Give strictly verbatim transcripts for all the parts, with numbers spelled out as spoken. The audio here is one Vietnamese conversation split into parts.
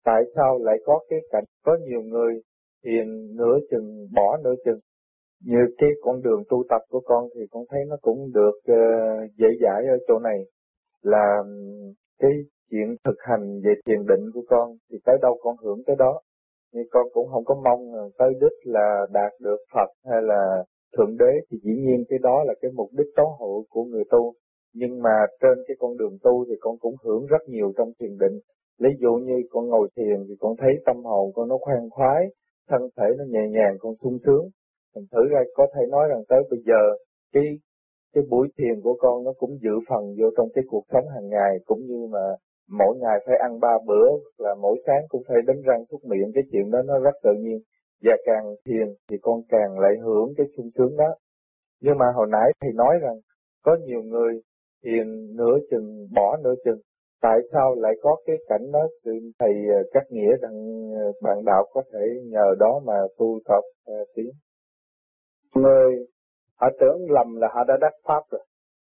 tại sao lại có cái cảnh có nhiều người thiền nửa chừng bỏ nửa chừng. Như cái con đường tu tập của con thì con thấy nó cũng được uh, dễ dãi ở chỗ này là cái chuyện thực hành về thiền định của con thì tới đâu con hưởng tới đó. Nhưng con cũng không có mong tới đích là đạt được Phật hay là Thượng Đế, thì dĩ nhiên cái đó là cái mục đích tối hậu của người tu. Nhưng mà trên cái con đường tu thì con cũng hưởng rất nhiều trong thiền định. Ví dụ như con ngồi thiền thì con thấy tâm hồn con nó khoan khoái, thân thể nó nhẹ nhàng, con sung sướng. Thành thử ra có thể nói rằng tới bây giờ cái cái buổi thiền của con nó cũng dự phần vô trong cái cuộc sống hàng ngày, cũng như mà mỗi ngày phải ăn ba bữa, là mỗi sáng cũng phải đánh răng súc miệng, cái chuyện đó nó rất tự nhiên. Và càng thiền thì con càng lại hưởng cái sung sướng đó. Nhưng mà hồi nãy thầy nói rằng có nhiều người thiền nửa chừng bỏ nửa chừng. Tại sao lại có cái cảnh đó? Sự thầy cắt nghĩa rằng bạn đạo có thể nhờ đó mà tu tập uh, tiến. Người họ tưởng lầm là họ đã đắc pháp rồi.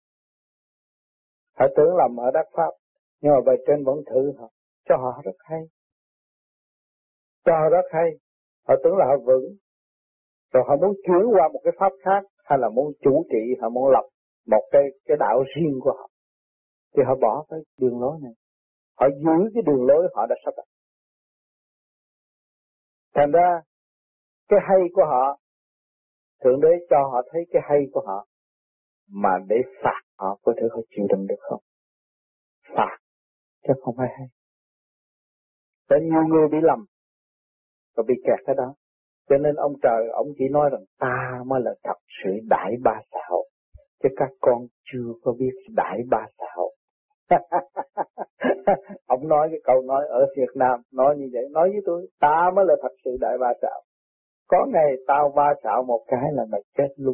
Họ tưởng lầm họ đắc pháp, nhưng mà bài trên vẫn thử họ, cho họ rất hay. Cho họ rất hay. Họ tưởng là họ vững, rồi họ muốn chuyển qua một cái pháp khác, hay là muốn chủ trị, họ muốn lập một cái cái đạo riêng của họ, thì họ bỏ cái đường lối này. Họ giữ cái đường lối họ đã sắp đặt. Thành ra cái hay của họ, Thượng Đế cho họ thấy cái hay của họ, mà để phạt họ có thể họ chịu đựng được không? Phạt, chứ không phải hay. Tại nhiều người bị lầm, và bị kẹt cái đó. Cho nên ông trời, ông chỉ nói rằng ta mới là thật sự đại ba xạo, chứ các con chưa có biết đại ba xạo. Ông nói cái câu nói ở Việt Nam, nói như vậy, nói với tôi, ta mới là thật sự đại ba xạo. Có ngày tao ba xạo một cái là mày chết luôn.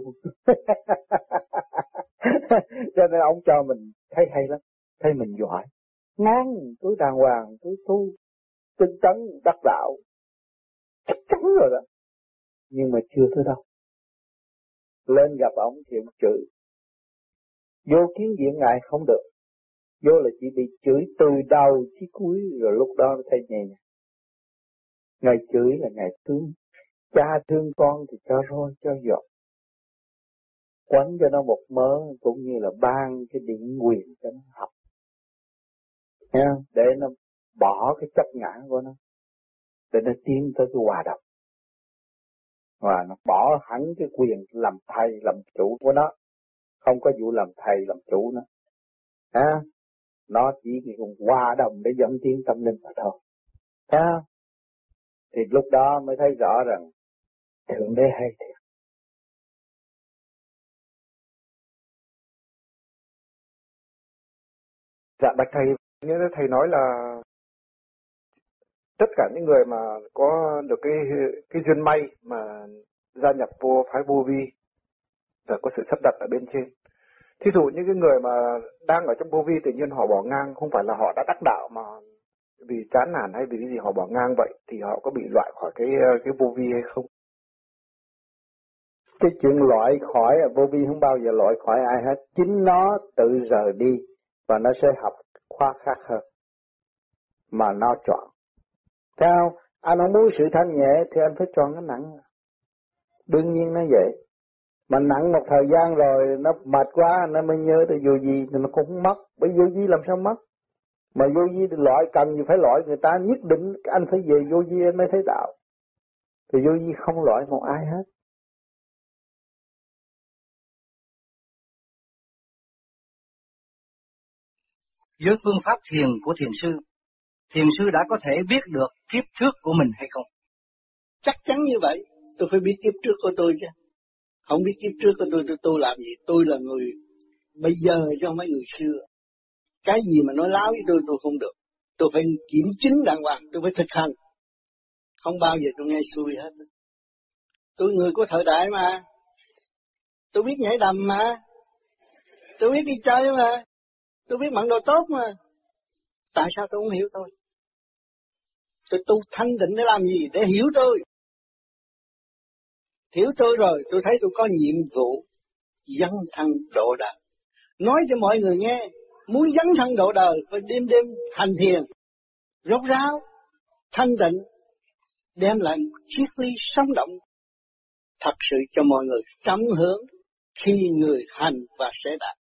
Cho nên ông cho mình thấy hay lắm, thấy mình giỏi. Ngang, tôi đàng hoàng, tôi tu, tinh tấn, đắc đạo. Chắc chắn rồi đó. Nhưng mà chưa tới đâu. Lên gặp ông thì ông chửi. Vô kiến diện ngài không được. Vô là chỉ bị chửi từ đầu chí cuối, rồi lúc đó mới thấy nhẹ nhàng. Ngài chửi là ngài thương. Cha thương con thì cho roi cho giọt. Quánh cho nó một mớ, cũng như là ban cái điển quyền cho nó học. Nghe không? Để nó bỏ cái chấp ngã của nó, để nó tiến tới cái hòa đồng. Và nó bỏ hẳn cái quyền làm thầy, làm chủ của nó. Không có vụ làm thầy, làm chủ nữa. À, nó chỉ cùng hòa đồng để dẫn tiến tâm linh mà thôi. À, thì lúc đó mới thấy rõ rằng Thượng Đế hay thiệt. Dạ bạch thầy, như thầy nói là tất cả những người mà có được cái cái duyên may mà gia nhập vô phái vô vi, rồi có sự sắp đặt ở bên trên. Thí dụ những cái người mà đang ở trong vô vi tự nhiên họ bỏ ngang, không phải là họ đã đắc đạo mà vì chán nản hay vì cái gì họ bỏ ngang vậy, thì họ có bị loại khỏi cái cái vô vi hay không? Cái chuyện loại khỏi, vô vi không bao giờ loại khỏi ai hết. Chính nó tự rời đi và nó sẽ học khóa khác hơn mà nó chọn. Sao? Anh không muốn sự thanh nhẹ thì anh phải chọn cái nặng. Đương nhiên nó vậy. Mà nặng một thời gian rồi nó mệt quá, nó mới nhớ tới vô vi thì nó cũng không mất. Bởi vô vi làm sao mất? Mà vô vi thì loại cần gì phải loại người ta, nhất định anh phải về vô vi anh mới thấy đạo. Thì vô vi không loại một ai hết. Với phương pháp thiền của thiền sư, thiền sư đã có thể biết được kiếp trước của mình hay không? Chắc chắn như vậy. Tôi phải biết kiếp trước của tôi chứ. Không biết kiếp trước của tôi, tôi tu làm gì? Tôi là người bây giờ chứ không phải người xưa. Cái gì mà nói láo với tôi, tôi không được. Tôi phải kiểm chứng đàng hoàng, tôi phải thực hành. Không bao giờ tôi nghe xuôi hết. Tôi người của thời đại mà. Tôi biết nhảy đầm mà. Tôi biết đi chơi mà. Tôi biết mặc đồ tốt mà. Tại sao tôi không hiểu tôi? Tôi tu thanh định để làm gì? Để hiểu tôi. Hiểu tôi rồi, tôi thấy tôi có nhiệm vụ dấn thân độ đời. Nói cho mọi người nghe, muốn dấn thân độ đời phải đêm đêm hành thiền, rốt ráo. thanh tịnh, đem lại một triết lý sống động thật sự cho mọi người cảm hưởng khi người hành và sẽ đạt.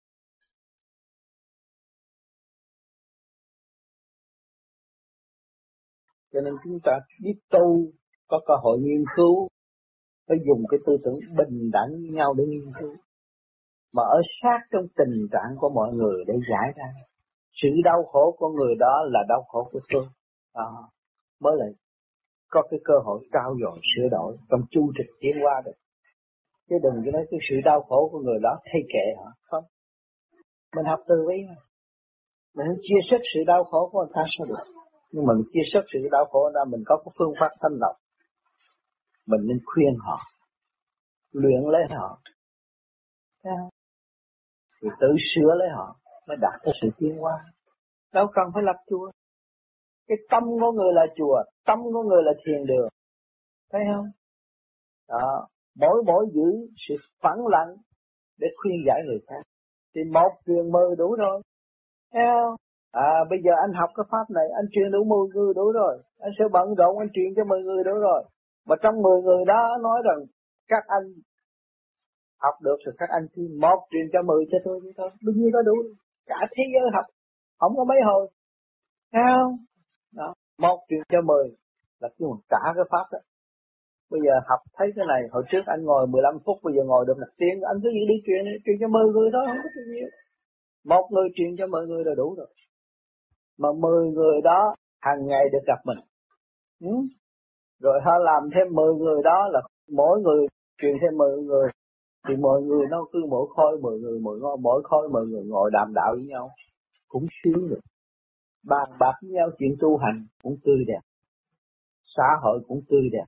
Cho nên chúng ta biết tu, có cơ hội nghiên cứu, phải dùng cái tư tưởng bình đẳng với nhau để nghiên cứu. Mà ở sát trong tình trạng của mọi người để giải ra. Sự đau khổ của người đó là đau khổ của tôi. À, mới lại có cái cơ hội trao dồi sửa đổi trong chu trình tiến hóa được. Chứ đừng có nói cái sự đau khổ của người đó thay kệ họ. Không. Mình học từ bi mà. Mình không chia sẻ sự đau khổ của người ta sao được. Nhưng mình chia sẻ sự đau khổ của người ta, mình có cái phương pháp thanh lọc. Mình nên khuyên họ, luyện lấy họ, rồi tự sửa lấy họ mới đạt tới sự tiến hóa. Đâu cần phải lập chùa. Cái tâm của người là chùa, tâm của người là thiền đường. Thấy không? Đó, mỗi mỗi giữ sự phẳng lặng để khuyên giải người khác. Thì một truyền mười đủ rồi. Thấy không? À, bây giờ anh học cái pháp này, anh truyền đủ mười người đủ rồi. Anh sẽ bận rộn, anh truyền cho mười người đủ rồi. Mà trong mười người đó nói rằng các anh học được rồi, các anh thì một truyền cho mười cho tôi chứ thôi. Đương nhiên có đủ. Cả thế giới học, không có mấy hồi. Thấy không? Đó, một truyền cho mười là cái một cả cái pháp đó. Bây giờ học thấy cái này, hồi trước anh ngồi mười lăm phút, bây giờ ngồi được một tiếng, anh cứ đi truyền, truyền cho mười người đó, không có chuyện nhiều. Một người truyền cho mười người là đủ rồi. Mà mười người đó hàng ngày được gặp mình. Ừ? Rồi họ làm thêm mười người đó là mỗi người truyền thêm mười người. Thì mọi người nó cứ mỗi khối mười người, mỗi ngôi, mỗi khối mười người ngồi đàm đạo với nhau. Cũng sướng được. Bàn bạc với nhau chuyện tu hành cũng tươi đẹp. Xã hội cũng tươi đẹp.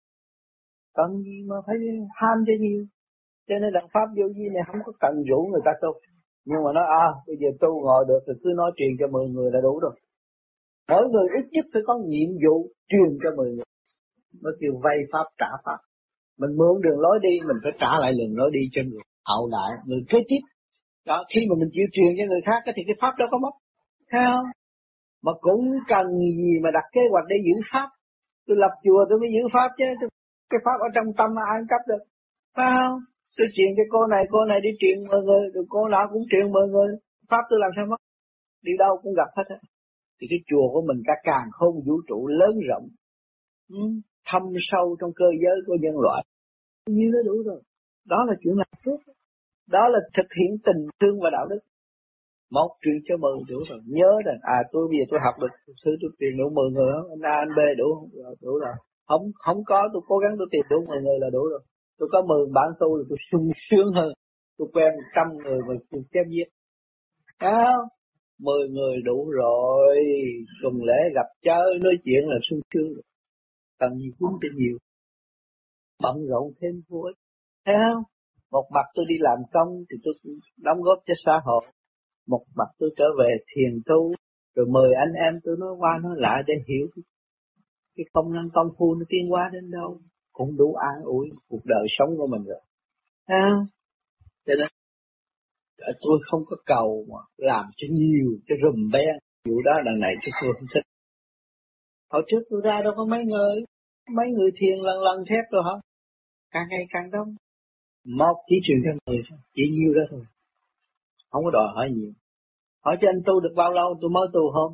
Cần gì mà phải ham cho nhiều. Cho nên đặng pháp vô vi này không có cần rủ người ta tu. Nhưng mà nói à, bây giờ tu ngồi được thì cứ nói truyền cho mười người là đủ rồi. Mỗi người ít nhất phải có nhiệm vụ truyền cho mười người. Nó kêu vay pháp trả pháp. Mình mượn đường lối đi, mình phải trả lại đường lối đi cho người hậu đại, người kế tiếp. Đó, khi mà mình chịu truyền cho người khác thì cái pháp đó có mất. Thấy không? Mà cũng cần gì mà đặt kế hoạch để giữ pháp. Tôi lập chùa tôi mới giữ pháp chứ. Cái pháp ở trong tâm mà ai cấp được. Phải không? Tôi truyền cho cô này, cô này đi truyền mười người, rồi cô nào cũng truyền mười người. Pháp tôi làm sao mất? Đi đâu cũng gặp hết á. Thì cái chùa của mình cả càn khôn vũ trụ lớn rộng. Ừ, thâm sâu trong cơ giới của nhân loại. Như nó đủ rồi. Đó là chuyện làm phước. Đó là thực hiện tình thương và đạo đức. Một truyền cho mười đủ rồi. Nhớ rằng à tôi bây giờ tôi học được sư tôi truyền đủ mười người đó. Anh A anh B đủ không? Đủ rồi. Không không có tôi cố gắng tôi tìm đủ mười người là đủ rồi. Tôi có mười bạn tu là tôi sung sướng hơn. Tôi quen một trăm người mà tôi chém giết. Thấy không? Mười người đủ rồi. Cùng lễ gặp chơi nói chuyện là sung sướng rồi. Cần gì cũng cho nhiều. Bận rộn thêm vô ích. Thấy không? Một mặt tôi đi làm công thì tôi đóng góp cho xã hội. Một mặt tôi trở về thiền tu. Rồi mời anh em tôi nói qua nói lại để hiểu cái công năng công phu nó tiến hóa đến đâu. Cũng đủ an ủi cuộc đời sống của mình rồi. Thấy không? Cho nên tôi không có cầu mà làm cho nhiều, cho rùm beng. Vụ đó đằng này chứ tôi không thích. Hồi trước tôi ra đâu có mấy người. Mấy người thiền lần lần thép rồi hả? Càng ngày càng đông. Một chỉ truyền cho người thôi. Chỉ nhiêu đó thôi. Không có đòi hỏi nhiều. Hỏi cho anh tu được bao lâu tôi mới tu không?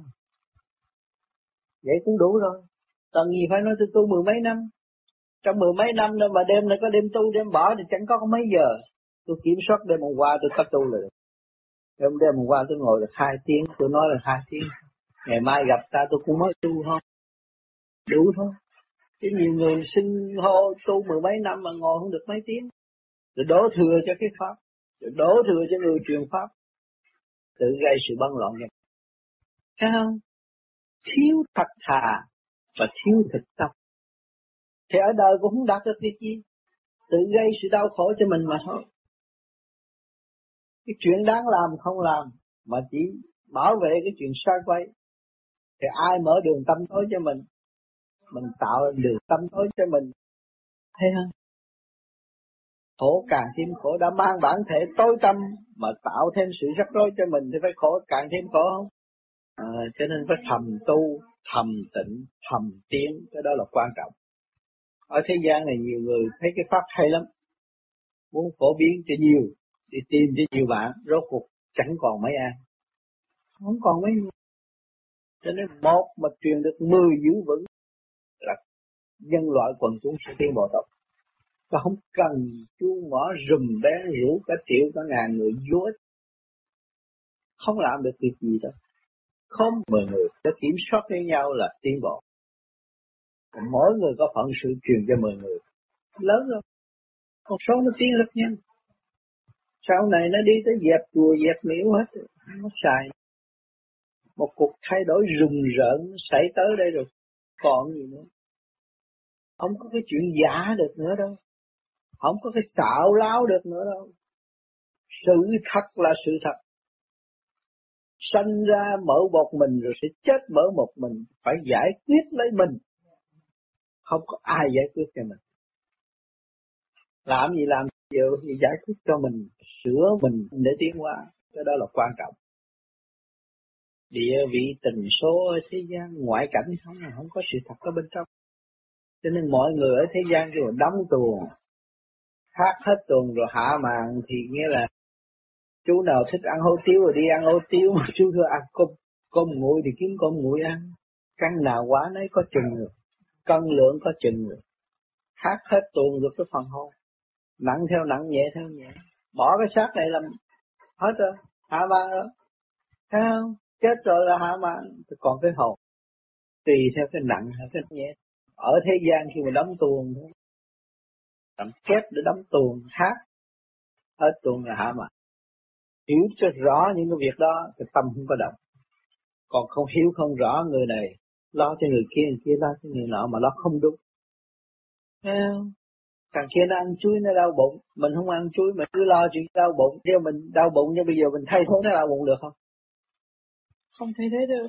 Vậy cũng đủ rồi. Cần gì phải nói tôi tu mười mấy năm. Trong mười mấy năm đâu mà đêm này có đêm tu đêm bỏ thì chẳng có mấy giờ. Tôi kiểm soát đêm hôm qua tôi có tu rồi. Đêm đêm hôm qua tôi ngồi được hai tiếng. Tôi nói là hai tiếng. Ngày mai gặp ta tôi cũng mới tu không? Đủ thôi. Chứ nhiều người sinh hô tu mười mấy năm mà ngồi không được mấy tiếng. Rồi đổ thừa cho cái pháp. Rồi đổ thừa cho người truyền pháp. Tự gây sự bấn loạn cho. Thấy không? Thiếu thật thà và thiếu thực tập. Thì ở đời cũng không đạt được việc gì. Tự gây sự đau khổ cho mình mà thôi. Cái chuyện đáng làm không làm. Mà chỉ bảo vệ cái chuyện sai quay. Thì ai mở đường tâm tối cho mình. Mình tạo đường tâm tối cho mình. Thấy không? Khổ càng thêm khổ, đã mang bản thể tối tâm mà tạo thêm sự rắc rối cho mình thì phải khổ càng thêm khổ không? À, cho nên phải thầm tu thầm tịnh, thầm tiến, cái đó là quan trọng. Ở thế gian này nhiều người thấy cái pháp hay lắm, muốn phổ biến cho nhiều, đi tìm cho nhiều bạn, rốt cuộc chẳng còn mấy ai, không còn mấy người. Cho nên một mà truyền được mười giữ vững là nhân loại quần chúng sẽ tiến bộ tốt. Và không cần chuông mỏ rùm bén rủ cả triệu cả ngàn người vô ích, không làm được việc gì đâu. Không mười người sẽ kiểm soát với nhau là tiến bộ. Còn mỗi người có phận sự truyền cho mười người lớn rồi, một số nó tiến rất nhanh. Sau này nó đi tới dẹp chùa dẹp miếu hết, nó xài. Một cuộc thay đổi rùng rợn xảy tới đây rồi, còn gì nữa. Không có cái chuyện giả được nữa đâu, không có cái xạo láo được nữa đâu. Sự thật là sự thật. Sanh ra mở một mình rồi sẽ chết mở một mình, phải giải quyết lấy mình. Không có ai giải quyết cho mình. Làm gì làm gì thì giải quyết cho mình, sửa mình để tiến qua, cái đó là quan trọng. Địa vị tình số ở thế gian ngoại cảnh không là không có sự thật ở bên trong. Cho nên mọi người ở thế gian kêu đóng tuồng, hát hết tuồng rồi hạ màn thì nghĩa là chú nào thích ăn hủ tiếu rồi đi ăn hủ tiếu, mà chú thưa ăn cơm cơm nguội thì kiếm cơm nguội ăn. Căn nào quá nấy có chừng rồi, cân lượng có chừng rồi. Hát hết tuồng rồi cái phần hồn, nặng theo nặng nhẹ theo nhẹ, bỏ cái xác này làm hết rồi, hạ màn rồi, thấy không? Chết rồi là hạ màn, còn cái hồn tùy theo cái nặng hay cái nhẹ. Ở thế gian khi mà đóng tuồng thôi, làm kép để đóng tuồng hát hết tuồng là hạ màn. Hiểu cho rõ những cái việc đó thì tâm không có động. Còn không hiểu không rõ, người này lo cho người kia, người kia lo cho người nọ mà lo không đúng. Thấy không? Thằng kia nó ăn chuối nó đau bụng, mình không ăn chuối mà cứ lo chuyện đau bụng, nếu mình đau bụng nhưng bây giờ mình thay thế nó đau bụng được không? Không thay thế được.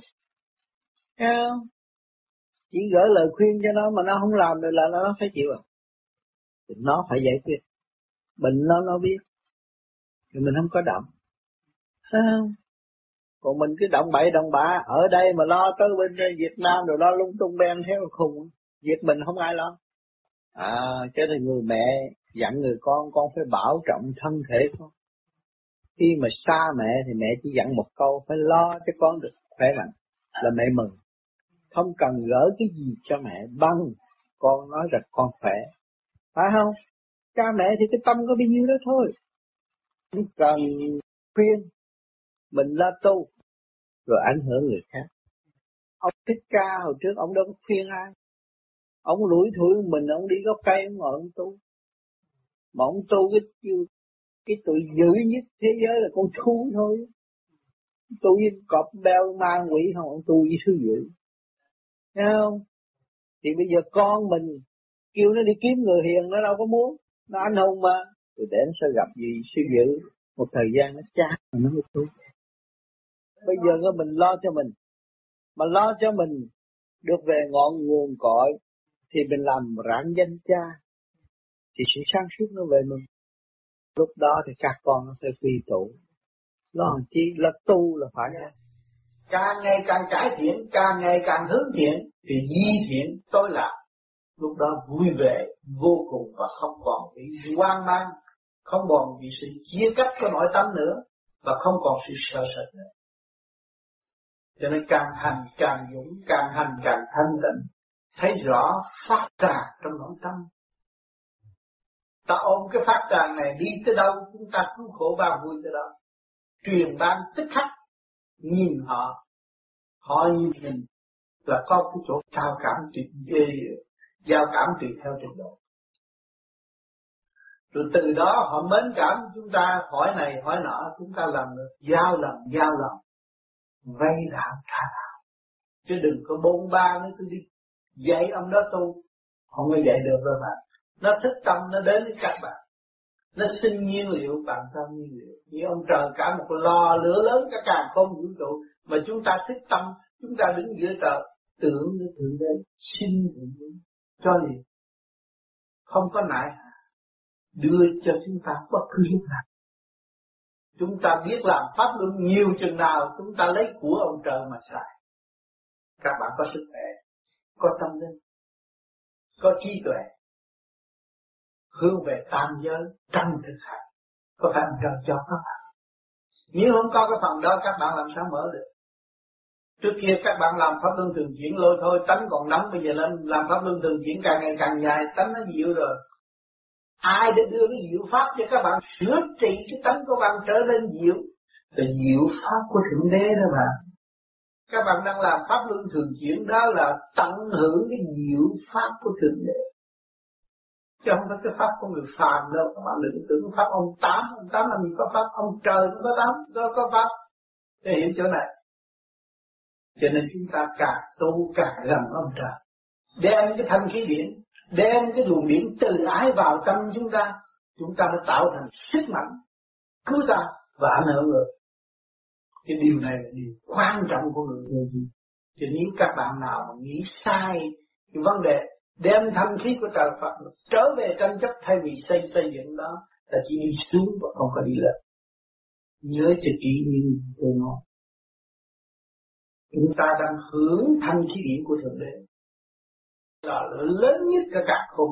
Thấy không? Chỉ gửi lời khuyên cho nó mà nó không làm được là nó phải chịu à. Thì nó phải giải quyết. Bệnh nó nó biết. Thì mình không có động. Thấy không? Còn mình cứ động bậy động bạ, ở đây mà lo tới bên Việt Nam rồi lo lung tung ben theo khùng. Việc mình không ai lo. À, cho nên người mẹ dặn người con, con phải bảo trọng thân thể con. Khi mà xa mẹ thì mẹ chỉ dặn một câu, phải lo cho con được khỏe mạnh, là mẹ mừng. Không cần gỡ cái gì cho mẹ, bằng con nói rằng con khỏe. Phải không? Cha mẹ thì cái tâm có bao nhiêu đó thôi. Không cần khuyên, mình lo tu, rồi ảnh hưởng người khác. Ông Thích Ca hồi trước, ông đâu có khuyên ai. Ông lủi thủi mình, ông đi gốc cây, ông ngồi ông tu. Mà ông tu cái cái tụi dữ nhất thế giới là con thú thôi. Tu với cọp beo ma quỷ không, ông tu với sư dữ. Thấy không? Thì bây giờ con mình kêu nó đi kiếm người hiền, nó đâu có muốn, nó anh hùng mà. Rồi để nó sẽ gặp gì sư dữ, một thời gian nó chán mà nó mới tu. Bây giờ nó mình lo cho mình, mà lo cho mình được về ngọn nguồn cội, thì mình làm rạng danh cha, thì sự sáng suốt nó về mình. Lúc đó thì các con nó sẽ quy tụ. Lo chi là tu là phải. Càng ngày càng cải thiện, càng ngày càng hướng thiện, thì di thiện tối lạc. Lúc đó vui vẻ vô cùng và không còn bị hoang mang, không còn bị sự chia cắt của nội tâm nữa, và không còn sự sợ sệt nữa. Cho nên càng hành càng dũng, càng hành càng thanh tịnh, thấy rõ phát tràn trong nội tâm. Ta ôm cái phát tràn này đi tới đâu, chúng ta cứu khổ và vui tới đó. Truyền ban tức khắc, nhìn họ, họ nhìn mình là có cái chỗ cao cảm tùy, giao cảm tùy theo trình độ. Rồi từ đó họ mến cảm chúng ta, hỏi này hỏi nọ, chúng ta làm được, giao lòng, giao lòng, vay đạo tha đạo. Chứ đừng có bôn ba nữa, tôi đi dạy ông đó tu, không có dạy được đâu mà. Nó thức tâm, nó đến với các bạn, nó sinh nhiên liệu, bạn tâm nhiên liệu. Như ông trời cả một lò lửa lớn cả càng không vũ trụ, mà chúng ta thức tâm, chúng ta đứng giữa trời, tưởng như thượng đế, xin thượng đế, cho gì? Không có nại đưa cho chúng ta bất cứ lúc nào. Chúng ta biết làm pháp luân nhiều chừng nào, chúng ta lấy của ông trời mà xài. Các bạn có sức khỏe, có tâm linh, có trí tuệ, hướng về tam giới trong thực hành, có phải ông trời cho các bạn? Nếu không có cái phần đó các bạn làm sao mở được? Trước kia các bạn làm pháp luân thường chuyển lôi thôi, tánh còn nóng, bây giờ lên làm pháp luân thường chuyển càng ngày càng dài, tánh nó dịu rồi. Ai đã đưa cái diệu pháp cho các bạn sửa trị cái tánh của bạn trở nên dịu? Là diệu pháp của Thượng Đế đó mà. Các bạn đang làm pháp luân thường chuyển, đó là tận hưởng cái diệu pháp của Thượng Đế. Chứ không phải cái pháp của người phàm đâu. Các bạn đừng tưởng pháp ông Tám, ông Tám làm gì có pháp, ông trời cũng có Tám, có, có pháp. Để hiểu chỗ này. Cho nên chúng ta càng tu càng gần ông trời. Đem cái thanh khí điển, đem cái luồng điển từ ái vào tâm chúng ta, chúng ta mới tạo thành sức mạnh cứu ta và ảnh hưởng người. Cái điều này là điều quan trọng của người vô vi. Cho nếu các bạn nào mà nghĩ sai cái vấn đề đem thanh khí của trời Phật trở về tranh chấp thay vì xây xây dựng đó, là chỉ đi xuống và không có đi lên. Nhớ cho kỹ như tôi nói. Chúng ta đang hưởng thanh khí điển của Thượng Đế là lớn nhất cả cả không.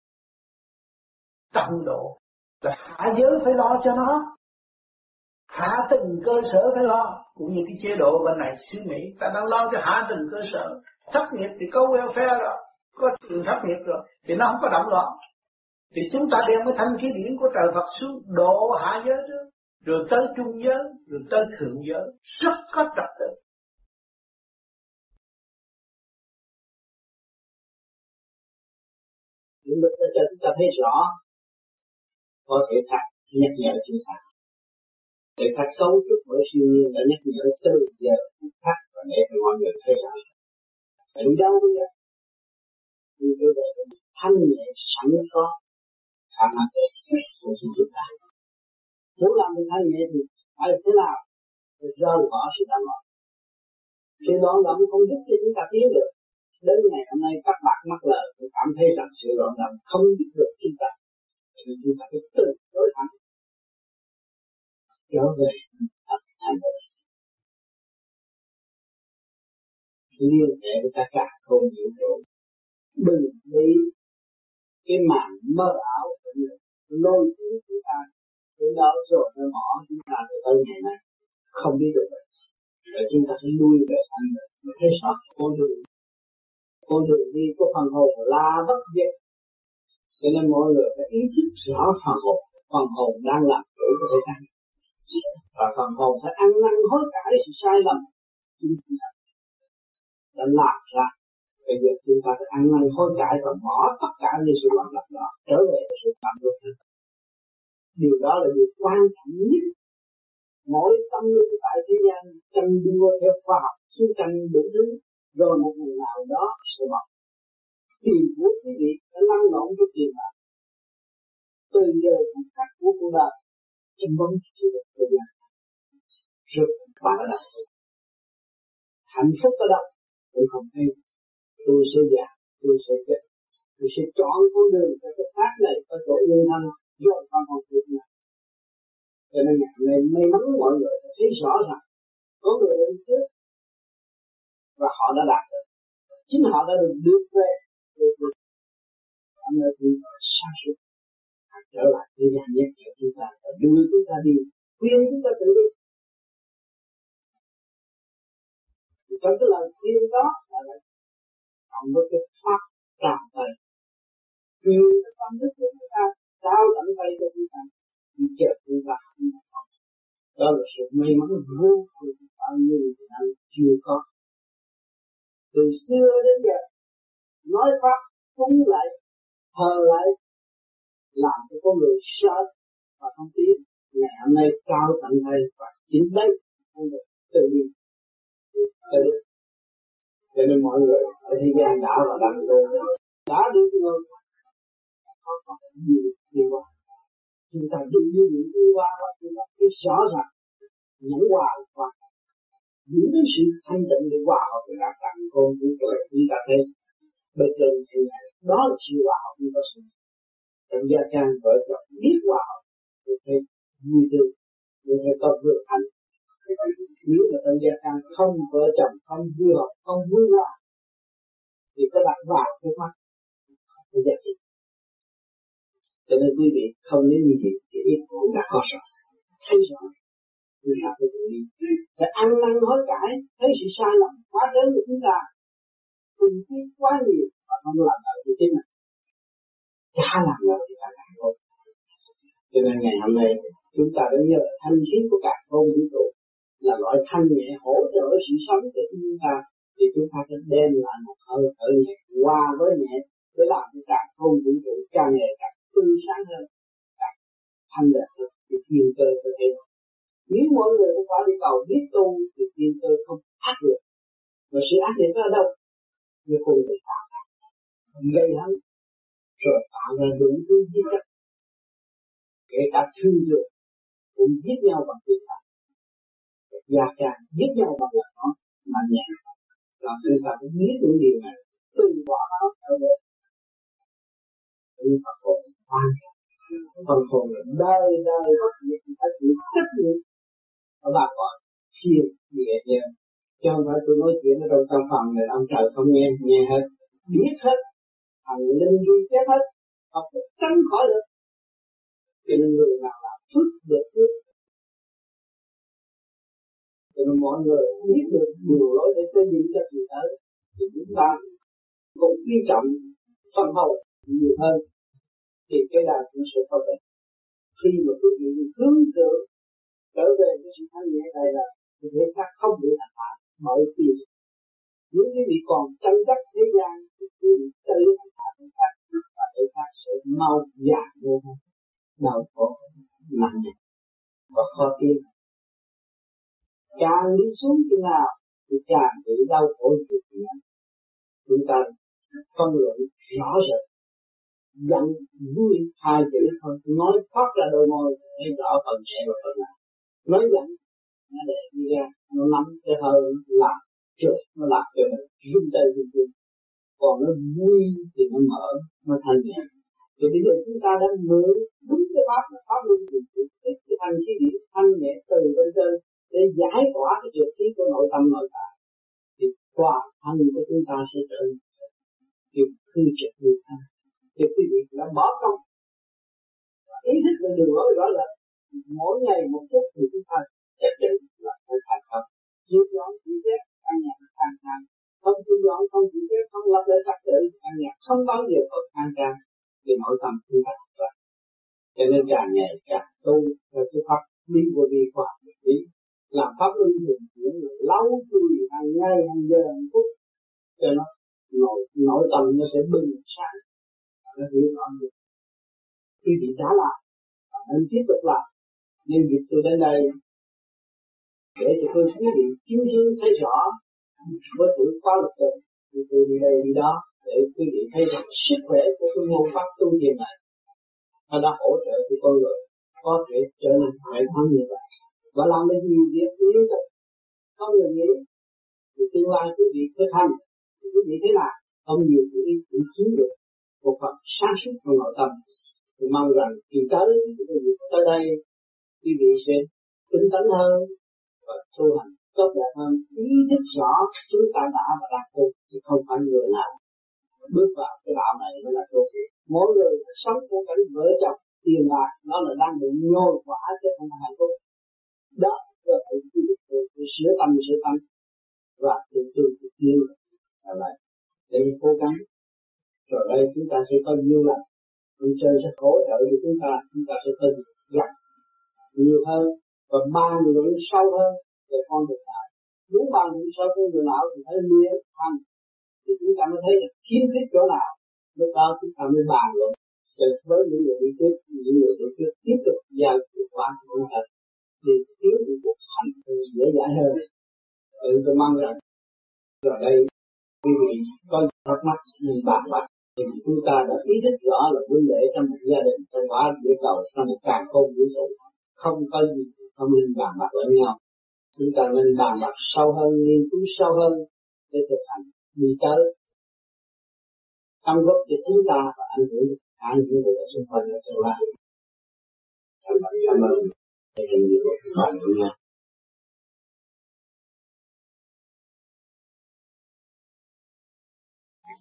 Tăng độ là hạ giới phải lo cho nó, hạ từng cơ sở phải lo, cũng như cái chế độ bên này xứ Mỹ ta đang lo cho hạ từng cơ sở. Thất nghiệp thì có welfare rồi, có trường thất nghiệp rồi, thì nó không có động loạn. Thì chúng ta đem cái thanh khí điển của trời Phật xuống độ hạ giới trước, rồi tới trung giới, rồi tới thượng giới, rất có trật tự. Những lúc đó cho chúng ta thấy rõ, có thể thật nhắc nhở chúng ta. Để thật cấu trúc bởi siêu nhiên đã nhắc nhở từ giờ phút khắc và để cho mọi người thấy rõ. Ở đâu bây giờ? Như tôi để thanh nhẹ sẵn có khả năng của chúng ta. Muốn làm được thanh nhẹ thì phải thế nào? Phải rời bỏ sự đam mê. Sự loạn động không giúp cho chúng ta tiến được. Đến ngày hôm nay các bạn mắc lờ tôi cảm thấy rằng sự loạn động không giúp được chúng ta. Thì chúng ta phải tự đối thẳng trở về thật thành thực, liên hệ với tất cả không vũ trụ. Đừng đi cái màn mơ ảo của người lôi cuốn chúng ta đến đó rồi nó bỏ chúng ta từ tới ngày nay không biết được. Rồi chúng ta phải lui về thành thực mới thấy rõ con đường. Con đường đi của phần hồn là bất diệt. Cho nên mọi người phải ý thức rõ phần hồn. Phần hồn đang làm chủ của thế gian. Và phần hồn phải ăn năn hối cải sự sai lầm. Chúng ta đã làm ra. Bây giờ chúng ta phải ăn năn hối cải và bỏ tất cả những sự lầm lầm đó trở về sự phạm luật. Điều đó là điều quan trọng nhất. Mỗi tâm linh tại thế gian tranh đua theo khoa học, chiến tranh đủ thứ, rồi một ngày nào đó sẽ mất. Tiền của quý vị đã lăn lộn với tiền bạc. Từ giờ phút khắc của cuộc đời, chân bóng chỉ được thời gian. Rồi bạn ở đâu? Hạnh phúc ở đâu? Tôi không thấy. Tôi sẽ già, tôi sẽ chết. Tôi sẽ chọn con đường cho cái xác này có chỗ yên thanh, rồi con hồn cuộc này. Cho nên ngày hôm nay may mắn mọi người thấy rõ rằng có người đã đi trước và họ đã đạt được. Chính họ đã được đưa về được được ở nơi chúng ta sáng suốt trở lại thế gian nhất của chúng ta và đưa chúng ta đi, khuyên chúng ta tự đi. Trong cái lời khuyên đó là cộng với cái pháp tràn đầy, khuyên cái tâm thức của chúng ta trao tận tay cho chúng ta, thì chờ chúng ta không có. Đó là sự may mắn vô cùng bao nhiêu người ta chưa có. Từ xưa đến giờ nói pháp cúng lại, thờ lại, làm cho con người sợ và không tiến. Ngày hôm nay cao tận tay và chính đấy con người tự nhiên tự nhiên. Cho nên mọi người ở thế gian đã và đang tu đã được người có có nhiều điều qua. Chúng ta dùng như những điều qua và chúng ta biết rõ ràng những hòa hòa những cái sự thanh tịnh để hòa hợp với các càng con của trời chúng ta thấy bên trên thì đó là sự hòa hợp chúng ta sống trong gia trang vợ chồng biết hòa hợp thì thấy vui tươi thì thấy có vượt hạnh. Nếu mà ta trong gia can không vợ chồng, không vui hợp, không vui hòa, thì các bạn vào trước mắt cái giá trị. Cho nên quý vị không nên như vậy thì ít cũng đã có sợ, thấy rõ, người ta phải tự nhiên, phải ăn năn hối cải, thấy sự sai lầm quá lớn của chúng ta, mình biết quá nhiều và không làm lại cho chính mình, chả làm lại thì ta càng tốt. Cho nên ngày hôm nay chúng ta đã nhờ thanh khí của cả không vũ trụ là loại thanh nhẹ hỗ trợ sự sống cho chúng ta, thì chúng ta sẽ đem lại một hơi thở nhẹ hòa với nhẹ để làm cho cả không vũ trụ càng ngày càng tươi sáng hơn, càng thanh đẹp hơn, thì thiên cơ sẽ thay đổi. Nếu mọi người không phải đi cầu biết tu thì thiên cơ không ác được, và sự ác liệt ở đâu? Như con người tạo ra, gây hấn, rồi tạo ra đủ thứ giết chóc, kể cả thương lượng cũng giết nhau bằng tiền bạc, gia càng giết nhau bằng lời nói mà nhẹ, làm chúng ta cũng biết những điều này, từ bỏ nó trở về. Nhưng mà còn quan trọng, còn còn đời đời bất diệt thì phải chịu trách nhiệm ở bà con thiền địa nhờ, chứ không phải tôi nói chuyện ở trong căn phòng này ông trời không nghe, nghe hết, biết hết, thằng linh vui chết hết, không thể tránh khỏi được. Cho nên người nào làm phước được phước, cho nên mọi người biết được nhiều lối để xây dựng cho người tới, thì chúng ta cũng quý trọng phân hậu nhiều hơn, thì cái đời cũng sẽ có thể. Khi mà quý vị hướng thượng trở về cái sự thanh nhẹ này là thì thể xác không bị hành hạ bởi vì nếu quý vị còn tranh chấp thế gian thì quý vị tự hành hạ thể xác, và thể xác sẽ mau già vô hơn, đau khổ nặng nề và khó tin. Càng đi xuống chừng nào thì càng bị đau khổ chừng nào. Chúng ta con người rõ rệt, giận vui hai chữ thôi, nói thoát ra đôi môi thấy rõ phần nhẹ và phần nặng. Nói giận nó để đi ra, nó nắm cái hơi làm trượt, nó làm cho mình run tay run chân. Còn nó vui thì nó mở, nó thanh nhẹ. Thì bây giờ chúng ta đang mượn đúng cái pháp là pháp luân thường chuyển, cái thanh khí điển thanh nhẹ từ bên trên để giải tỏa cái trượt khí của nội tâm nội tại, thì toàn thân của chúng ta sẽ trở nên kiểu hư trượt người ta. Thì quý vị đã bỏ công ý thức về đường lối rõ rệt, mỗi ngày một chút thì chúng ta chắc chắn là phải thành công. Chịu đón chịu ghét ăn nhạc khang khang, không chịu đón không chịu ghét không lập lại trật tự ăn nhạc không bao giờ có khang khang, thì nội tâm chúng ta vậy. Cho nên càng ngày càng tu theo cái pháp đi của đi qua đi làm pháp luân thường chuyển lâu tuổi hàng ngày hàng giờ hàng phút, cho nó nội nội tâm nó sẽ bừng sáng, nó hiểu rõ được. Khi bị trả lại anh tiếp tục làm, nên việc tôi đến đây để cho tôi quý vị chiếu chiếu thấy rõ với tuổi quá lực lượng, thì tôi đi đây đi đó để quý vị thấy rằng sức khỏe của cái môn pháp tu thiền này nó đã hỗ trợ cho con người có thể trở nên khỏe khoắn như vậy và làm được nhiều việc liên tục. Không ngừng nghĩ thì tương lai quý vị có thành thì quý vị thế nào không nhiều quý vị cũng chiếm được một phần sáng suốt trong nội tâm. Tôi mong rằng khi tới quý vị tới đây quý vị sẽ tinh tấn hơn và tu hành tốt đẹp hơn, ý thức rõ chúng ta đã và đang tu, chứ không phải người nào bước vào cái đạo này mới là tu. Mỗi người sống của cảnh vợ chồng tiền bạc nó là đang bị nhồi quả chứ không phải hạnh phúc. Đó là phải quy định để sửa tâm sửa tâm và tự tu tự tiến là vậy. Để cố gắng rồi đây chúng ta sẽ có nhiều lần, ông trời sẽ hỗ trợ cho chúng ta, chúng ta sẽ tin rằng nhiều hơn và ban luận sâu hơn về con đường đạo. Muốn ban luận sâu con đường đạo thì phải luyện hành, thì chúng ta mới thấy là khiếm khuyết chỗ nào, lúc đó chúng ta mới bàn luận. Rồi với những người đi trước, những người đi trước tiếp tục giao hiệu quả của mình thì tiến đến cuộc hành dễ dãi hơn. Ừ, tôi mong rằng rồi đây quý vị có thắc mắc nên bàn bạc thì chúng ta đã ý thức rõ là vấn đề trong một gia đình, trong quả địa cầu, trong một càn khôn vũ trụ không có gì không nên bàn bạc lẫn nhau. Chúng ta nên bàn bạc sâu hơn, nghiên cứu sâu hơn để thực hành đi tới đóng góp cho chúng ta và ảnh hưởng cả những người xung quanh ở tương lai. Cảm ơn. Cảm ơn.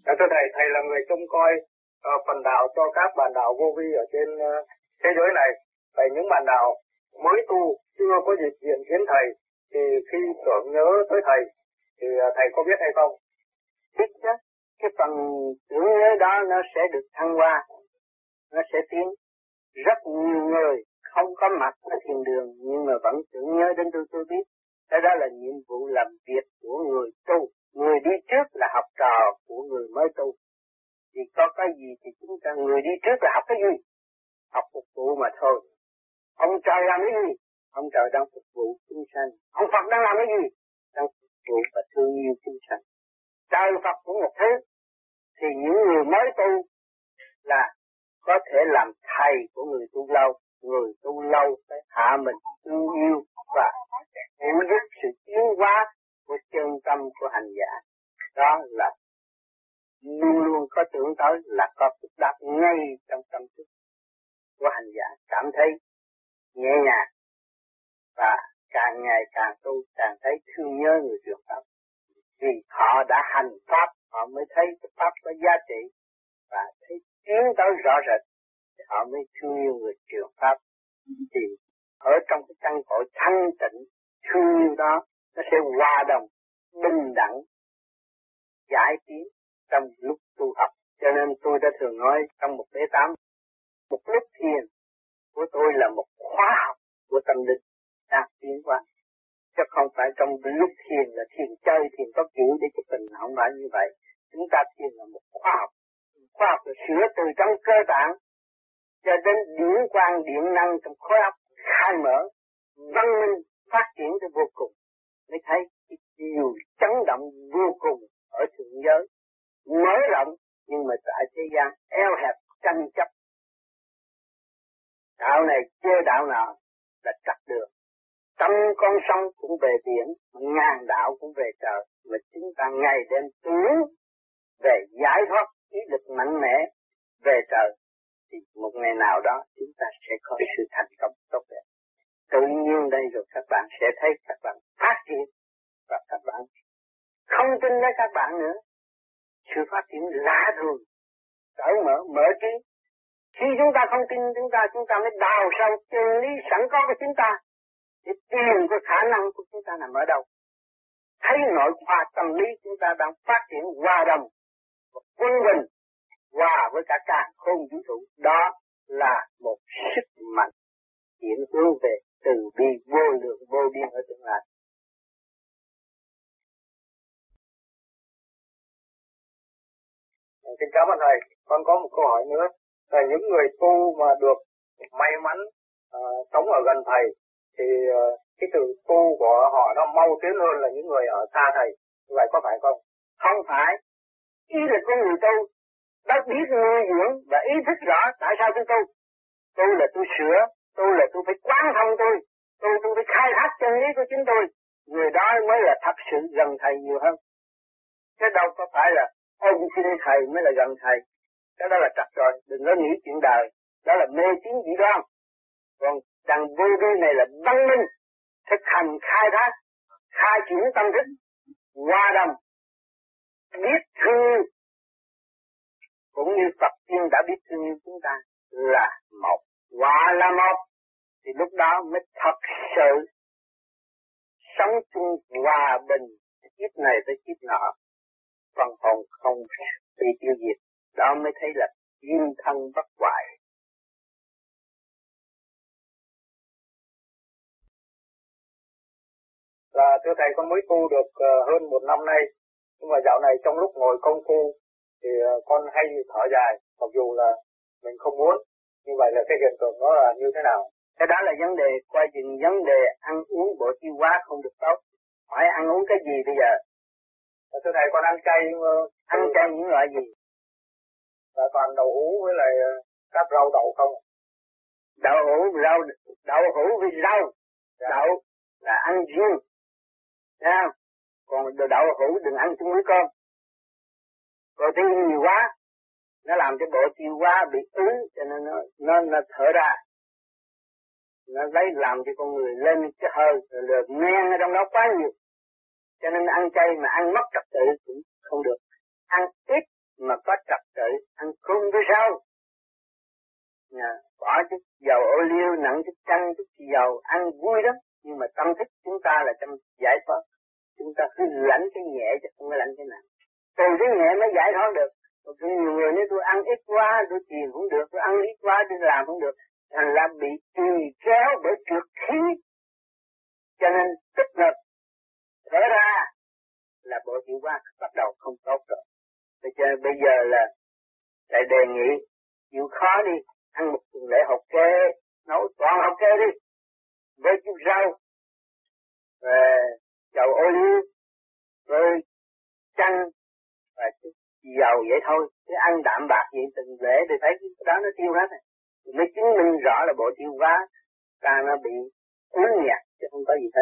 Dạ, thưa thầy, thầy là người trông coi uh, phần đạo cho các bạn đạo vô vi ở trên uh, thế giới này. Vậy những bạn đạo mới tu chưa có dịp diện kiến thầy thì khi tưởng nhớ tới thầy thì uh, thầy có biết hay không? Biết đó, cái phần tưởng nhớ đó nó sẽ được thăng hoa, nó sẽ tiến. Rất nhiều người không có mặt ở thiền đường nhưng mà vẫn tưởng nhớ đến tôi tôi biết. Cái đó là nhiệm vụ làm việc của người tu. Người đi trước là học trò của người mới tu. Thì có cái gì thì chúng ta, người đi trước là học cái gì? Học phục vụ mà thôi. Ông trời làm cái gì? Ông trời đang phục vụ chúng sanh. Ông Phật đang làm cái gì? Đang phục vụ và thương yêu chúng sanh. Trời Phật cũng một thứ. Thì những người mới tu là có thể làm thầy của người tu lâu. Người tu lâu phải hạ mình thương yêu và hiểu biết sự tiến hóa của chân tâm của hành giả. Đó là luôn luôn có tưởng tới là có phúc đắc ngay trong tâm thức của hành giả, cảm thấy nhẹ nhàng và càng ngày càng tu càng thấy thương nhớ người truyền pháp. Vì họ đã hành pháp họ mới thấy cái pháp có giá trị và thấy tiến tới rõ rệt thì họ mới thương yêu người truyền pháp. Thì ở trong cái căn cõi thanh tịnh thương yêu đó nó sẽ hòa đồng bình đẳng giải tiến trong lúc tu học. Cho nên tôi đã thường nói trong một bế tám, một lúc thiền của tôi là một khóa học của tâm linh đang tiến qua, chứ không phải trong lúc thiền là thiền chơi, thiền có kiểu để chụp hình, không phải như vậy. Chúng ta thiền là một khóa học, khóa học là sửa từ trong cơ bản cho đến điển quang điện năng trong khối óc khai mở, văn minh phát triển tới vô cùng, mới thấy cái chiều chấn động vô cùng ở thượng giới, mở rộng nhưng mà tại thế gian eo hẹp tranh chấp. Đạo này chơi đạo nào là chặt đường. Trăm con sông cũng về biển, ngàn đạo cũng về trời, mà chúng ta ngày đêm tưởng về giải thoát ý lực mạnh mẽ về trời, thì một ngày nào đó chúng ta sẽ có sự thành công tốt đẹp. Tự nhiên đây rồi các bạn sẽ thấy các bạn phát triển và các bạn không tin lấy các bạn nữa. Sự phát triển lạ thường, cởi mở, mở trí. Khi chúng ta không tin chúng ta, chúng ta mới đào sâu chân lý sẵn có của chúng ta để tìm cái khả năng của chúng ta nằm ở đâu. Thấy nội khoa tâm lý chúng ta đang phát triển hòa đồng, quân bình, hòa với cả càn khôn vũ trụ. Đó là một sức mạnh chuyển hướng về từ bi vô lượng vô biên ở tương lai. Xin cảm ơn thầy. Con có một câu hỏi nữa. Là những người tu mà được may mắn uh, sống ở gần thầy thì uh, cái sự tu của họ nó mau tiến hơn là những người ở xa thầy. Như vậy có phải không? Không phải. Ý lực của người tu đã biết nuôi dưỡng và ý thức rõ tại sao tôi tu. Tôi là tôi sửa, tôi là tôi phải quán thông tôi, tôi tôi phải khai thác chân lý của chính tôi. Người đó mới là thật sự gần thầy nhiều hơn. Chứ đâu có phải là ôm xin thầy mới là gần thầy. Cái đó là trật rồi, đừng có nghĩ chuyện đời. Đó là mê tín dị đoan. Còn đằng vô vi này là văn minh, thực hành khai thác, khai triển tâm thức, hòa đồng, biết thương, cũng như Phật tiên đã biết thương như chúng ta là một, hòa là một, thì lúc đó mới thật sự sống chung hòa bình kiếp này với kiếp nọ, phần hồn không bị tiêu diệt. Đó mới thấy là kim thân bất hoại. Là thưa thầy, con mới tu được uh, hơn một năm nay, nhưng mà dạo này trong lúc ngồi công phu thì uh, con hay thở dài, mặc dù là mình không muốn. Như vậy là cái hiện tượng đó là như thế nào? Cái đó là vấn đề, qua chừng vấn đề ăn uống bộ tiêu hóa không được tốt. Hỏi ăn uống cái gì bây giờ? Là thưa thầy, con ăn chay. Uh, ăn chay những loại gì? Là toàn đậu hũ với lại uh, các rau đậu không? Đậu hũ, rau, đậu hũ với rau. Dạ. Đậu là ăn riêng. Thấy không? Còn đậu hũ đừng ăn chung với cơm. Protein nhiều quá, nó làm cho bộ tiêu hóa bị ứ, cho nên nó, nó, nó thở ra. Nó lấy làm cho con người lên cái hơi, rồi lượt men ở trong đó quá nhiều. Cho nên ăn chay mà ăn mất trật tự cũng không được. Ăn ít mà có trật tự, ăn cơm với rau. À, bỏ chút dầu ô liu, nặng chút chanh, chút dầu, ăn vui lắm. Nhưng mà tâm thức chúng ta là tâm giải thoát. Chúng ta cứ lãnh cái nhẹ chứ không có lãnh cái nặng. Từ cái nhẹ mới giải thoát được. Còn nhiều người nói tôi ăn ít quá, tôi tiền cũng được, tôi ăn ít quá, tôi làm cũng được. Thành ra bị trì kéo bởi trượt khí. Cho nên tích lực thế ra là bộ chịu qua bắt đầu không tốt rồi. Bây giờ, bây giờ là lại đề nghị chịu khó đi, ăn một tuần lễ hột kê, nấu toàn hột kê đi, với chút rau, và dầu ô liu, với chanh và chút dầu vậy thôi. Cứ ăn đạm bạc vậy từng lễ thì thấy cái đó nó tiêu hết rồi. Thì mới chứng minh rõ là bộ tiêu hóa ta nó bị uống nhạt chứ không có gì hết.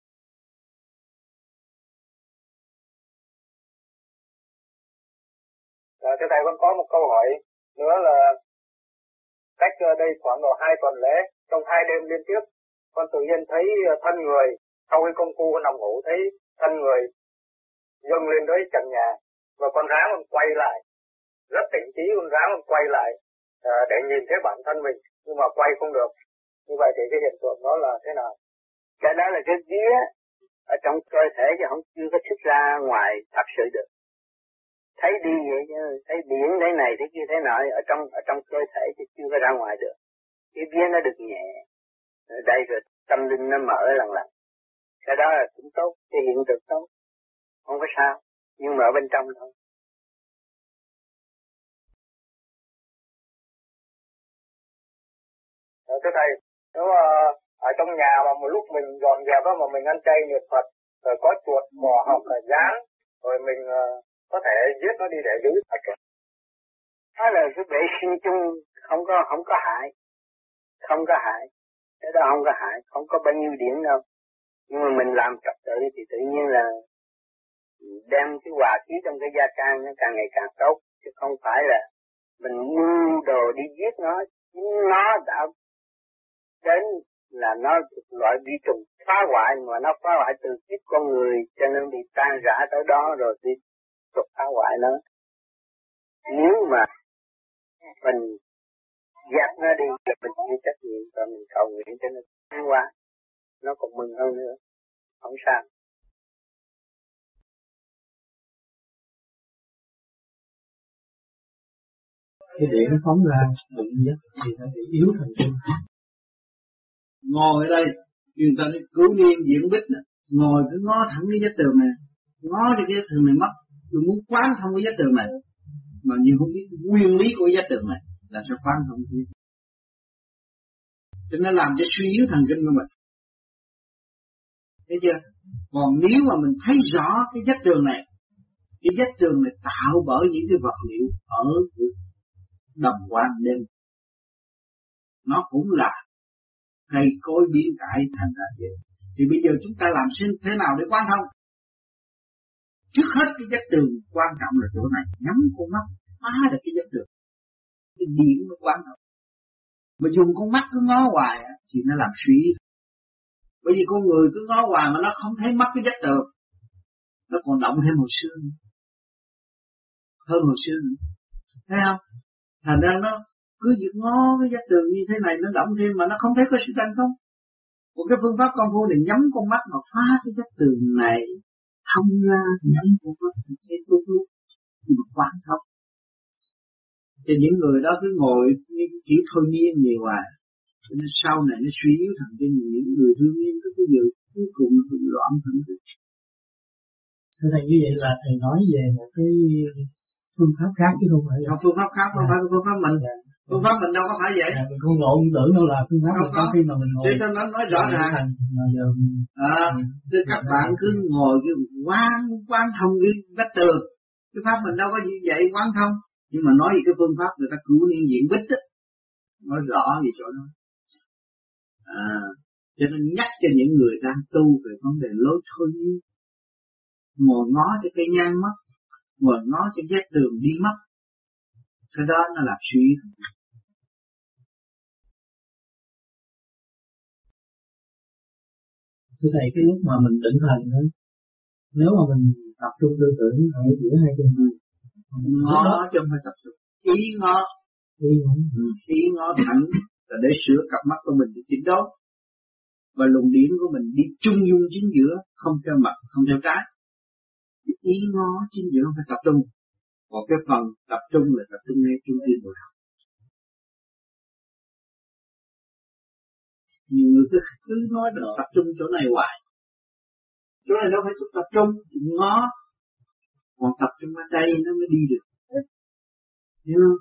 À, thưa thầy con có một câu hỏi nữa là cách đây khoảng độ hai tuần lễ, trong hai đêm liên tiếp, con tự nhiên thấy thân người, sau khi công phu con nằm ngủ thấy thân người dâng lên tới trần nhà, và con ráng con quay lại, rất tỉnh trí con ráng con quay lại à, để nhìn thấy bản thân mình, nhưng mà quay không được. Như vậy thì cái hiện tượng đó là thế nào? Cái đó là cái vía ở trong cơ thể chứ không chưa có xuất ra ngoài thật sự được. Thấy đi vậy chứ, thấy biển thế này thế kia thế nọ ở trong ở trong cơ thể chứ chưa có ra ngoài được. Cái vía nó được nhẹ. Ở đây rồi tâm linh nó mở lần lần. Cái đó là cũng tốt, cái hiện tượng tốt. Không có sao, nhưng mà ở bên trong thôi. Ờ, thưa thầy, nếu mà ở trong nhà mà một lúc mình dọn dẹp đó mà mình ăn chay niệm Phật, rồi có chuột, bò học, là gián, rồi mình uh, có thể giết nó đi để giữ sạch. Đó là cái vệ sinh chung, không có không có hại, không có hại, cái đó không có hại, không có bao nhiêu điểm đâu. Nhưng mà mình làm trật tự thì tự nhiên là đem cái hòa khí trong cái gia can nó càng ngày càng tốt, chứ không phải là mình mưu đồ đi giết nó, chính nó đã đến là nó loại vi trùng phá hoại, mà nó phá hoại từ kiếp con người cho nên bị tan rã tới đó rồi đi tục phá hoại nó. Nếu mà mình dẹp nó đi là mình chịu trách nhiệm và mình cầu nguyện cho nó tan qua, nó còn mừng hơn nữa, không sao. Cái điện nó phóng ra đụng giấc thì sẽ bị yếu thần kinh. Ngồi ở đây người ta nói cứu niên diễn bích nè, ngồi cứ ngó thẳng cái vách tường này, ngó cho cái vách tường này mất, tôi muốn quán thông cái vách tường này, mà nhiều không biết nguyên lý của vách tường này là sao quán thông biết, cho nên làm cho suy yếu thần kinh của mình, thấy chưa? Còn nếu mà mình thấy rõ cái vách tường này, cái vách tường này tạo bởi những cái vật liệu ở đồng quan đêm, nó cũng là cây cối biến cải thành ra vậy. Thì bây giờ chúng ta làm xin thế nào để quán thông? Trước hết cái vách tường quan trọng là chỗ này, nhắm con mắt phá được cái vách tường, cái điện nó quán thông. Mà dùng con mắt cứ ngó hoài thì nó làm suy. Bởi vì con người cứ ngó hoài mà nó không thấy mất cái vách tường, nó còn động thêm hồi xưa nữa. Hơn hồi xưa nữa, thấy không? Thành ra nó cứ ngó cái vách tường như thế này, nó động thêm mà nó không thấy có sự tranh không. Một cái phương pháp công phu này nhắm con mắt mà phá cái vách tường này thông ra, nhắm con mắt thì thấy tốt lúc nhưng mà quán thông. Thì những người đó cứ ngồi chỉ thôi miên nhiều à, cho nên sau này nó suy yếu thần kinh. Những người thương miên có cái điều cuối cùng nó bị loạn thần kinh. Thưa thầy, như vậy là thầy nói về một cái phương pháp khác chứ không phải là không, phương pháp khác không phải phương pháp mình. Dạ. Phương pháp mình đâu có phải vậy. Dạ, mình không ngộ tưởng đâu là phương pháp mình sau khi mà mình ngồi. Thế cho nó nói rõ ràng. Giờ à, thì các bạn cứ ngồi cái quán quán thông cái vách tường. Cái pháp mình đâu có gì vậy quán thông. Nhưng mà nói về cái phương pháp người ta cứu niên diện bích á, nói rõ về chỗ đó. À, cho nên nhắc cho những người đang tu về vấn đề lối thôi nhiên, ngồi ngó cho cây nhang mất, ngồi ngó cho vách tường đi mất, cái đó nó làm suy. Thưa thầy, cái lúc mà mình định thần đó, nếu mà mình tập trung tư tưởng ở giữa hai chân ngó chứ không phải tập trung. Ý ngó, ý ngó, ừ. Ý ngó thẳng là để sửa cặp mắt của mình để chỉnh đốn, và luồng điển của mình đi trung dung chính giữa, không theo mặt, không theo trái. Ý ngó chính giữa không phải tập trung, còn cái phần tập trung là tập trung ngay trung tâm của nó. Nhiều người cứ cứ nói được tập trung chỗ này hoài, chỗ này đâu phải tập trung, ngó, còn tập trung ở đây nó mới đi được, hiểu không?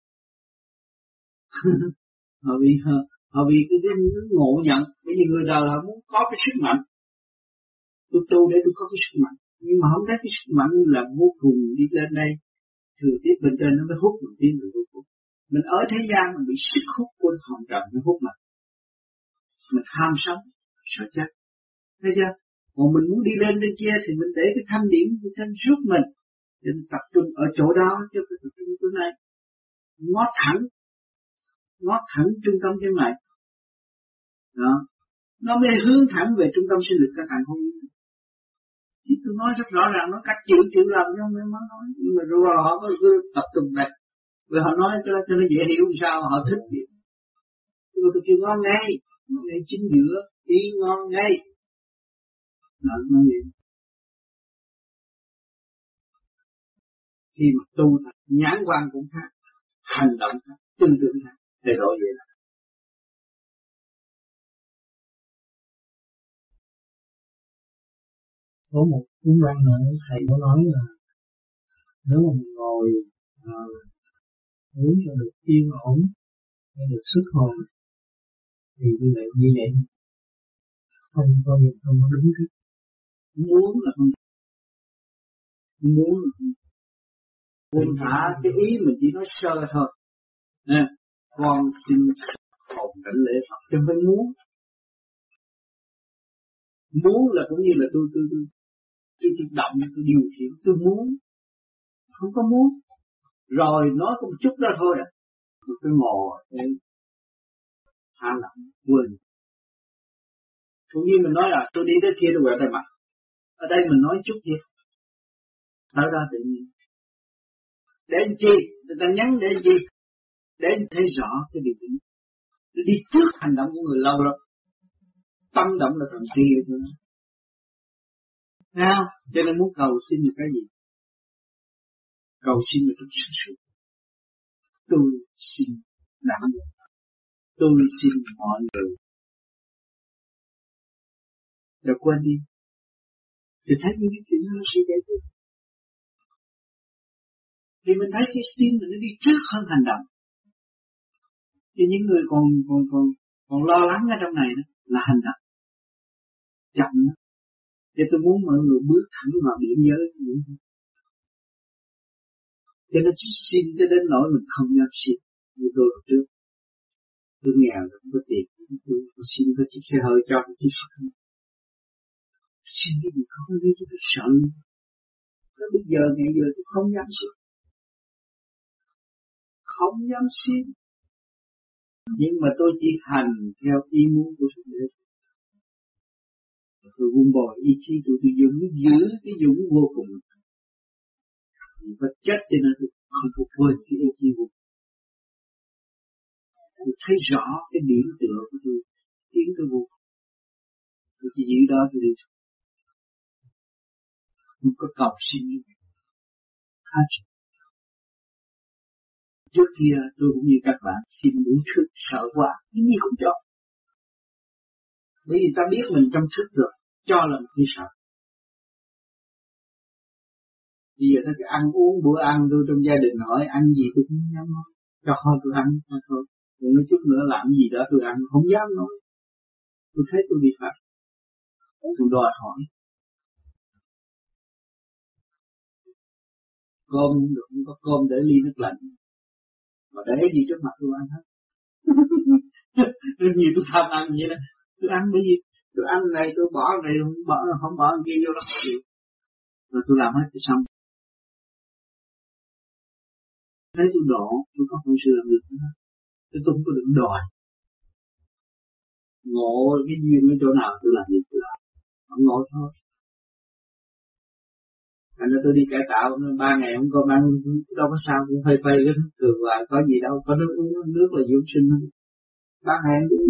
họ vì họ, họ vì cái cái ngộ nhận, bởi vì người đời họ muốn có cái sức mạnh, tôi tu để tôi có cái sức mạnh, nhưng mà không thấy cái sức mạnh là vô cùng đi lên đây, thừa tiếp bên trên nó mới hút mình tiến về vô cùng. Mình ở thế gian mình bị sức hút của hồng trần nó hút mình, mình ham sống, sợ chết, thấy chưa? Còn mình muốn đi lên bên kia thì mình để cái thanh điển bên trên giúp mình, để mình tập trung ở chỗ đó chứ không phải tập trung chỗ này, ngó thẳng, ngó thẳng trung tâm chân này, đó, nó mới hướng thẳng về trung tâm sinh lực các càng không. Thì tôi nói rất rõ ràng, nó cách chịu chịu làm cho mấy má nói, nhưng mà rồi họ có cứ tập trung này, vì họ nói cho nó cho nó dễ hiểu sao họ thích vậy. Nhưng mà tôi kêu ngon ngay, ngon ngay chính giữa, ý ngon ngay, đó, nói vậy. Khi mà tu thật, nhãn quan cũng khác, hành động khác, tư tưởng khác, thay đổi vậy là. Có một cuốn văn nữa thầy có nói là nếu mà mình ngồi à, muốn cho được yên ổn, cho được sức hồn, thì như vậy như vậy không có việc không có đúng hết. Muốn là không, muốn là không, buông thả cái ý mình chỉ nói sơ thôi. Nè, con xin hồn cảnh lễ Phật chứ không phải muốn. Muốn là cũng như là tôi tôi tôi tôi, tôi động, tôi điều khiển, tôi muốn, không có muốn. Rồi nói có một chút đó thôi à, tôi cứ ngồi để thả lỏng, quên. Cũng như mình nói là tôi đi tới kia tôi quẹo tay mặt, ở đây mình nói chút gì, thở ra tự nhiên. Để làm chi? Người ta nhắn để làm chi? Để thấy rõ cái điều này. Nó đi trước hành động của người lâu lắm. Tâm động là thần tri thôi. Thấy không? Cho nên muốn cầu xin được cái gì? Cầu xin được trong sáng suốt. Tôi xin đảm nhận. Tôi xin mọi người. Rồi quên đi. Thì thấy những cái chuyện nó sẽ giải quyết. Thì mình thấy cái xin mình nó đi trước hơn hành động. Thì những người còn còn còn còn lo lắng ở trong này đó là hành động chậm đó. Thì tôi muốn mọi người bước thẳng vào điểm giới. Cho nên xin cho đến nỗi mình không dám xin. Như tôi hồi trước, tôi nghèo không có tiền, tôi xin có chiếc xe hơi cho một chiếc xe hơi. Xin cái gì không biết tôi sợ. Tới bây giờ ngày giờ tôi không dám xin, không dám xin. Nhưng mà tôi chỉ hành theo ý muốn của sự Đế. Tôi vun bồi ý chí tôi, tôi giữ, giữ cái dũng vô cùng. Tôi có chết cho nên tôi không có quên cái ý chí vô cùng. Tôi thấy rõ cái điểm tựa của tôi, tiến tôi vô cùng. Tôi chỉ giữ đó tôi đi. Không có cầu xin như vậy. Hết. Trước kia tôi cũng như các bạn xin đủ thức, sợ quá, cái gì cũng cho. Bởi vì ta biết mình trong thức rồi, cho là một cái sợ. Bây giờ ta cái ăn uống bữa ăn tôi trong gia đình hỏi ăn gì tôi cũng không dám nói. Cho thôi tôi ăn thôi. Rồi nói chút nữa làm gì đó tôi ăn không dám nói. Tôi thấy tôi bị phạt. Tôi đòi hỏi. Cơm được không có cơm để ly nước lạnh. Mà để gì trước mặt tôi ăn hết. Nên nhiều tôi tham ăn vậy đó. Tôi ăn cái gì? Tôi ăn này tôi bỏ này không bỏ không bỏ kia vô đó. Rồi tôi làm hết thì xong. Thấy tôi đổ, tôi có không sự làm được nữa. Tôi không có định đòi. Ngộ cái duyên ở chỗ nào tôi làm gì tôi làm. Không ngộ thôi. Anh nói tôi đi cải tạo ba ngày không có ăn, đâu có sao, cũng phê phê cái thường là có gì đâu, có nước uống, nước là dưỡng sinh, ba ngày cũng.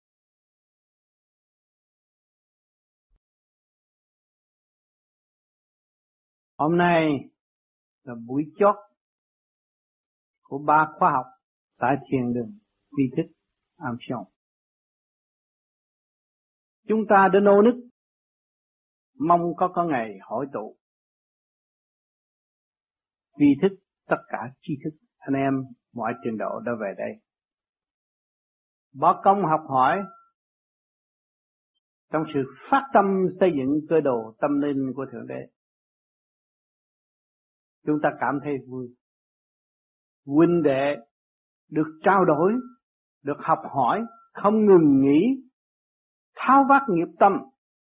Hôm nay là buổi chót của ba khóa học tại thiền đường Vi Thức Am Sông. Chúng ta đã nô nức mong có có ngày hội tụ Vi Thức, tất cả tri thức anh em mọi trình độ đã về đây, bỏ công học hỏi trong sự phát tâm xây dựng cơ đồ tâm linh của Thượng Đế. Chúng ta cảm thấy vui. Huynh đệ được trao đổi, được học hỏi, không ngừng nghỉ, tháo vát nghiệp tâm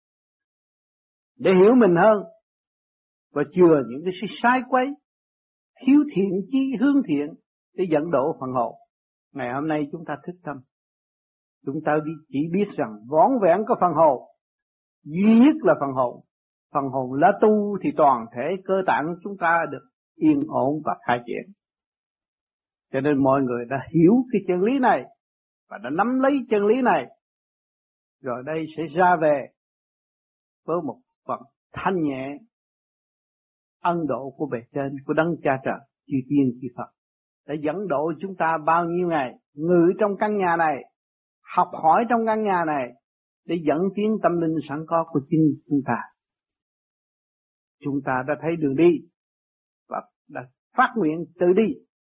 để hiểu mình hơn và chừa những cái sự sai quấy, thiếu thiện chí hướng thiện để dẫn đổ phần hồn. Ngày hôm nay chúng ta thức tâm, chúng ta chỉ biết rằng vỏn vẹn có phần hồn, duy nhất là phần hồn. Phần hồn là tu thì toàn thể cơ tạng chúng ta được yên ổn và khai triển. Cho nên mọi người đã hiểu cái chân lý này và đã nắm lấy chân lý này, rồi đây sẽ ra về với một phần thanh nhẹ ân độ của bề trên, của đấng cha trời, chư tiên chư Phật đã dẫn độ chúng ta bao nhiêu ngày ngự trong căn nhà này, học hỏi trong căn nhà này để dẫn tiến tâm linh sẵn có của chính chúng ta. Chúng ta đã thấy đường đi và đã phát nguyện tự đi.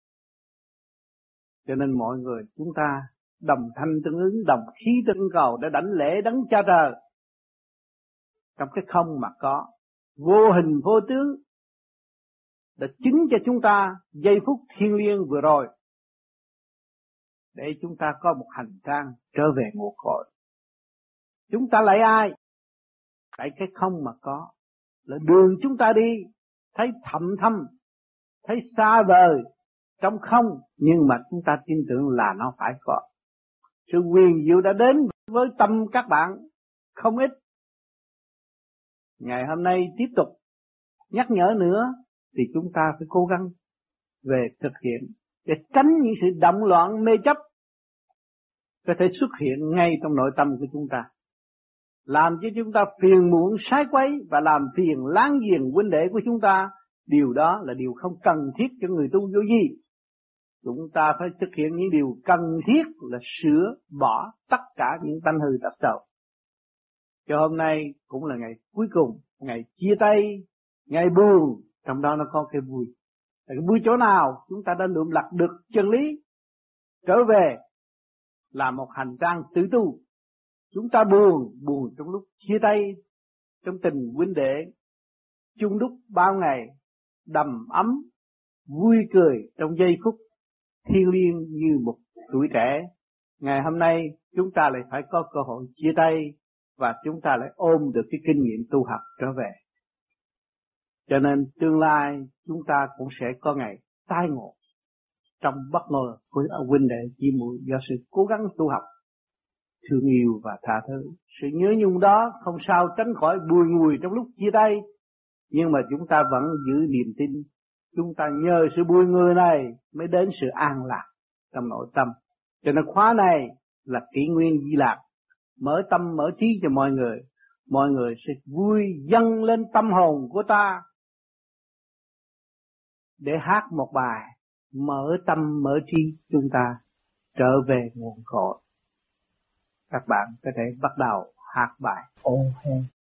Cho nên mọi người chúng ta đồng thanh tương ứng, đồng khí tương cầu để đảnh lễ đấng cha trời trong cái không mà có, vô hình vô tướng, đã chứng cho chúng ta giây phút thiêng liêng vừa rồi để chúng ta có một hành trang trở về nguồn cội. Chúng ta lại ai? Tại cái không mà có, là đường chúng ta đi thấy thầm thâm, thấy xa vời trong không, nhưng mà chúng ta tin tưởng là nó phải có. Sự quyền diệu đã đến với tâm các bạn không ít. Ngày hôm nay tiếp tục nhắc nhở nữa thì chúng ta phải cố gắng về thực hiện để tránh những sự động loạn mê chấp có thể xuất hiện ngay trong nội tâm của chúng ta, làm cho chúng ta phiền muộn sai quấy và làm phiền láng giềng huynh đệ của chúng ta. Điều đó là điều không cần thiết cho người tu vô vi. Chúng ta phải thực hiện những điều cần thiết là sửa bỏ tất cả những tánh hư tật xấu. Cho hôm nay cũng là ngày cuối cùng, ngày chia tay, ngày buồn, trong đó nó có cái vui. Cái vui chỗ nào chúng ta đã lượm lặt được chân lý, trở về làm một hành trang tự tu. Chúng ta buồn, buồn trong lúc chia tay, trong tình huynh đệ, chung đúc bao ngày, đầm ấm, vui cười trong giây phút thiêng liêng như một tuổi trẻ. Ngày hôm nay chúng ta lại phải có cơ hội chia tay và chúng ta lại ôm được cái kinh nghiệm tu học trở về. Cho nên tương lai chúng ta cũng sẽ có ngày tai ngộ trong bất ngờ của huynh đệ chị muội do sự cố gắng tu học, thương yêu và tha thứ. Sự nhớ nhung đó không sao tránh khỏi bùi ngùi trong lúc chia tay, nhưng mà chúng ta vẫn giữ niềm tin. Chúng ta nhờ sự bùi ngùi này mới đến sự an lạc trong nội tâm. Cho nên khóa này là kỷ nguyên di lạc, mở tâm mở trí cho mọi người. Mọi người sẽ vui dâng lên tâm hồn của ta để hát một bài mở tâm mở trí chúng ta trở về nguồn cội. Các bạn có thể bắt đầu hát bài Ô Hê.